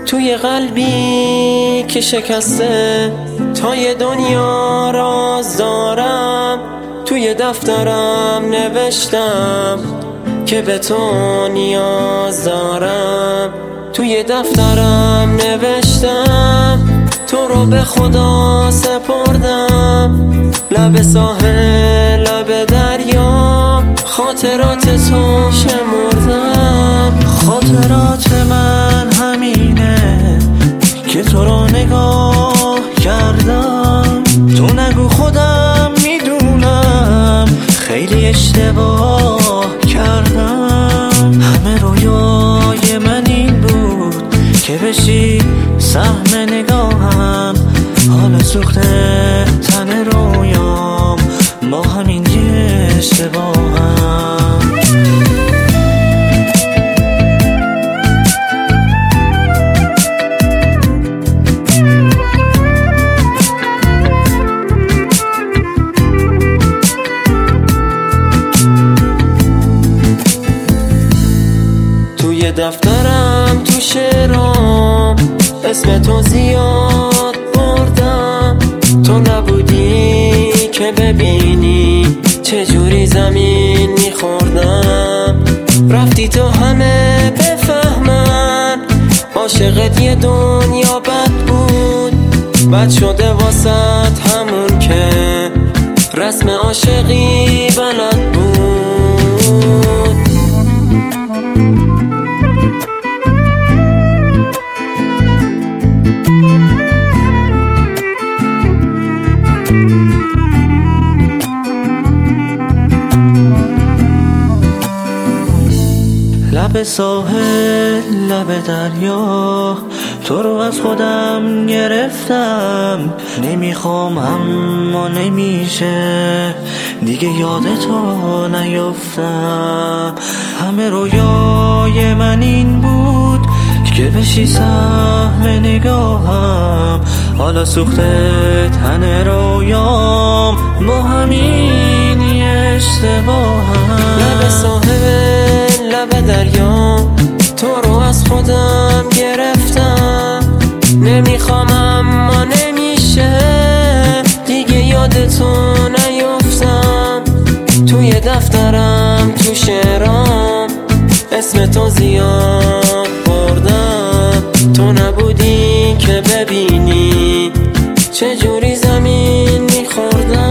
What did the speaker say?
توی قلبی که شکسته، تا یه دنیا راز دارم. توی دفترم نوشتم که به تو نیاز دارم. توی دفترم نوشتم تو رو به خدا سپردم. لب ساحل لب دریا خاطرات تو شمردم. خاطرات من همینه که تو رو نگاه کردم. تو نگو خودم میدونم خیلی اشتباه کردم. همه رویای من این بود که بشی سهم نگاهم. حالا سوخته تن رویام با همین یه اشتباهم. توی دفترم تو شعرام اسم تو زیاد بردم. تو نبودی که ببینی چجوری زمین میخوردم. رفتی تو همه بفهمن عاشقت یه دنیا بد بود. بد شده واسط همون که رسم عاشقی بلد بود. لب ساحل لب دریا تو رو از خودم گرفتم. نمیخوام اما نمیشه دیگه یادتو نیفتم. همه رویای من این بود که بشی سهم نگاهم. حالا سوخته تن رویام با همین اشتباهم. لب ساحل لب دریا تو رو از خودم گرفتم. نمیخوام اما نمیشه دیگه یادتو نیفتم. توی دفترم تو شعرام اسم تو زیاد بردم. تو نبودی که ببینی چجوری زمین میخوردم.